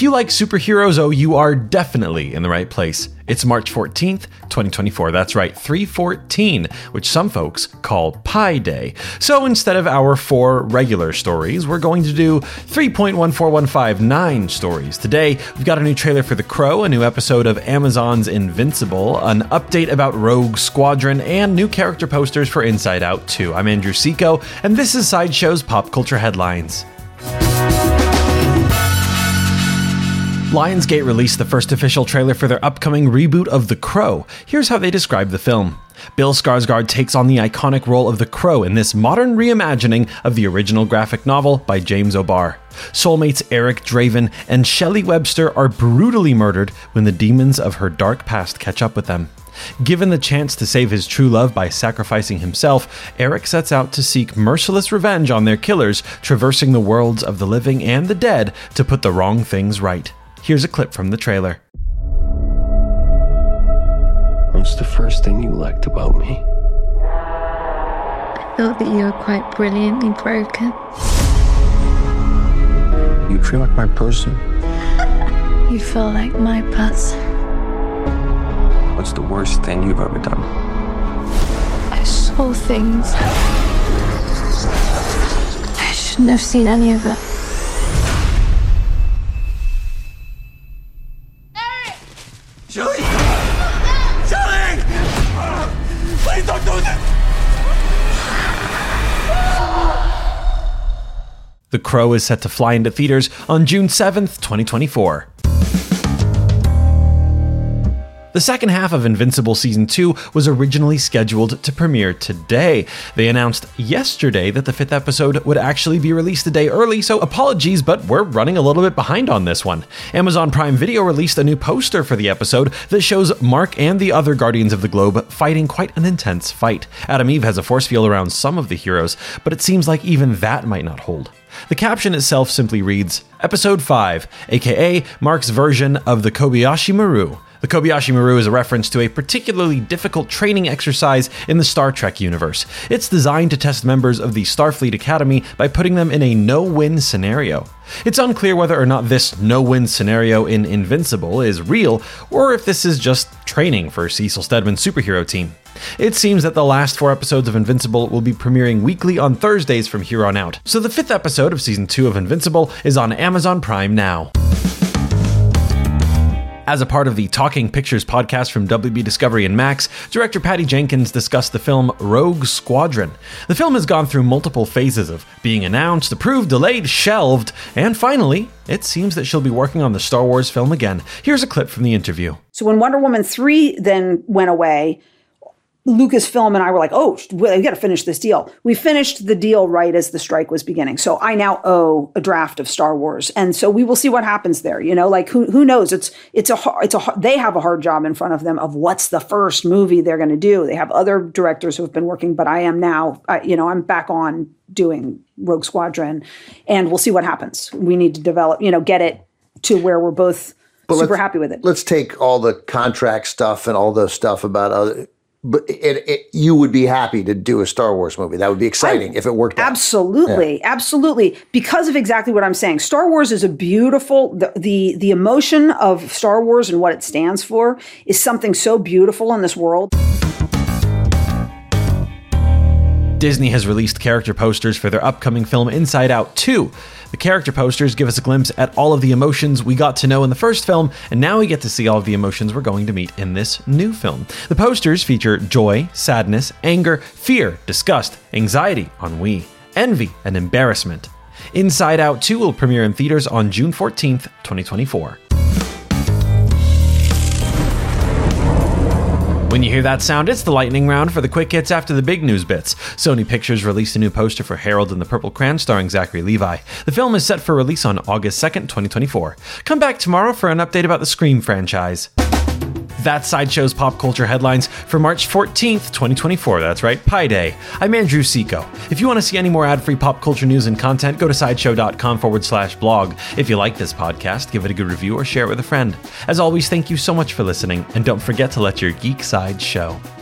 you like superheroes, oh, you are definitely in the right place. It's March 14th, 2024. That's right, 3/14, which some folks call Pi Day. So instead of our 4 regular stories, we're going to do 3.14159 stories. Today, we've got a new trailer for The Crow, a new episode of Amazon's Invincible, an update about Rogue Squadron, and new character posters for Inside Out 2. I'm Andrew Seco, and this is Sideshow's Pop Culture Headlines. Lionsgate released the first official trailer for their upcoming reboot of The Crow. Here's how they describe the film. Bill Skarsgård takes on the iconic role of the Crow in this modern reimagining of the original graphic novel by James O'Barr. Soulmates Eric Draven and Shelley Webster are brutally murdered when the demons of her dark past catch up with them. Given the chance to save his true love by sacrificing himself, Eric sets out to seek merciless revenge on their killers, traversing the worlds of the living and the dead to put the wrong things right. Here's a clip from the trailer. What's the first thing you liked about me? I thought that you were quite brilliantly broken. You feel like my person. You feel like my person. What's the worst thing you've ever done? I saw things. I shouldn't have seen any of it. Shelley! Shelley! Please don't do this! The Crow is set to fly into theaters on June 7th, 2024. The second half of Invincible Season 2 was originally scheduled to premiere today. They announced yesterday that the 5th episode would actually be released a day early, so apologies, but we're running a little bit behind on this one. Amazon Prime Video released a new poster for the episode that shows Mark and the other Guardians of the Globe fighting quite an intense fight. Adam Eve has a force field around some of the heroes, but it seems like even that might not hold. The caption itself simply reads, Episode 5, aka Mark's version of the Kobayashi Maru. The Kobayashi Maru is a reference to a particularly difficult training exercise in the Star Trek universe. It's designed to test members of the Starfleet Academy by putting them in a no-win scenario. It's unclear whether or not this no-win scenario in Invincible is real, or if this is just training for Cecil Stedman's superhero team. It seems that the last 4 episodes of Invincible will be premiering weekly on Thursdays from here on out. So the 5th episode of Season 2 of Invincible is on Amazon Prime now. As a part of the Talking Pictures podcast from WB Discovery and Max, director Patty Jenkins discussed the film Rogue Squadron. The film has gone through multiple phases of being announced, approved, delayed, shelved, and finally, it seems that she'll be working on the Star Wars film again. Here's a clip from the interview. So when Wonder Woman 3 then went away, Lucasfilm and I were like, oh, we got to finish this deal. We finished the deal right as the strike was beginning. So I now owe a draft of Star Wars. And so we will see what happens there. You know, like who knows? They have a hard job in front of them of what's the first movie they're going to do. They have other directors who have been working, but I am now, I'm back on doing Rogue Squadron, and we'll see what happens. We need to develop, get it to where we're both super happy with it. Let's take all the contract stuff and all the stuff about other. But you would be happy to do a Star Wars movie. That would be exciting if it worked out. Absolutely. Absolutely. Because of exactly what I'm saying. Star Wars is a beautiful, the emotion of Star Wars and what it stands for is something so beautiful in this world. Disney has released character posters for their upcoming film Inside Out 2. The character posters give us a glimpse at all of the emotions we got to know in the first film, and now we get to see all of the emotions we're going to meet in this new film. The posters feature joy, sadness, anger, fear, disgust, anxiety, ennui, envy, and embarrassment. Inside Out 2 will premiere in theaters on June 14th, 2024. When you hear that sound, it's the lightning round for the quick hits after the big news bits. Sony Pictures released a new poster for Harold and the Purple Crayon starring Zachary Levi. The film is set for release on August 2nd, 2024. Come back tomorrow for an update about the Scream franchise. That's Sideshow's Pop Culture Headlines for March 14th, 2024. That's right, Pi Day. I'm Andrew Seco. If you want to see any more ad-free pop culture news and content, go to sideshow.com/blog. If you like this podcast, give it a good review or share it with a friend. As always, thank you so much for listening, and don't forget to let your geek side show.